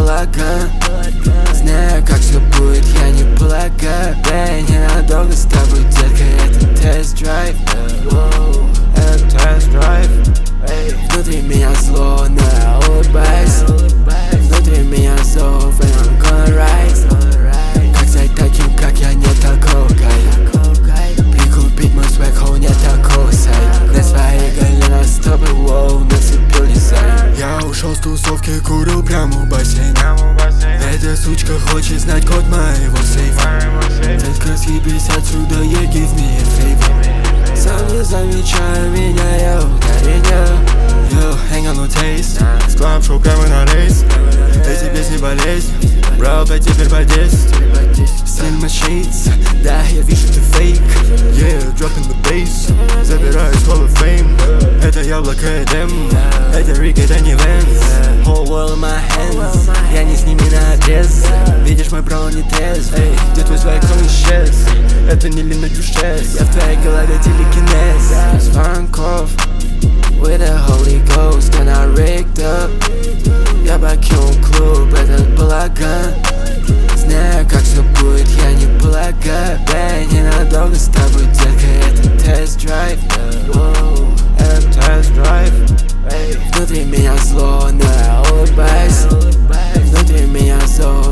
балаган. Знаю, как все будет, я не полагаю. Эй, ненадолго с тобой, детка, это тест-драйв. Это тест-драйв. Внутри меня зло, но я улыбаюсь. Внутри меня зов, and I'm gonna rise. Как стать таким, как я, нет такого гайда. Прикупить мой свек, нет такого сайта. На своей голе на стопы, воу, нацепил дизайн. Я ушел с тусовки, курил прямо у бассейна. Эта сучка хочет знать код моего сейфа. Детка, съебись отсюда, yeah, give me a favor. Сам не замечаю меня, йоу, yo, hang on no taste. Склам шоу прямо на рейс. Эти песни болезнь, бро, опять теперь по 10. Стиль machines, да, я вижу ты фейк. Yeah, dropping the bass, забираюсь в Hall of Fame. Это яблоко Эдем, это Рик, это не Венс. Whole world in my hands, я не с ними наотрез. Видишь, мой бро не трезв. Где твой свайк, он исчез. Это не Лина Дюшес, я в твоей голове телекинез. С фанков with the Holy Ghost, and I rigged up. Я покинул клуб, этот балаган. Знаю, как все будет, я не полагаю. Эй, ненадолго с тобой, детка, это тест-драйв. Это тест-драйв. Внутри меня зло, но я улыбаюсь. Внутри меня зло.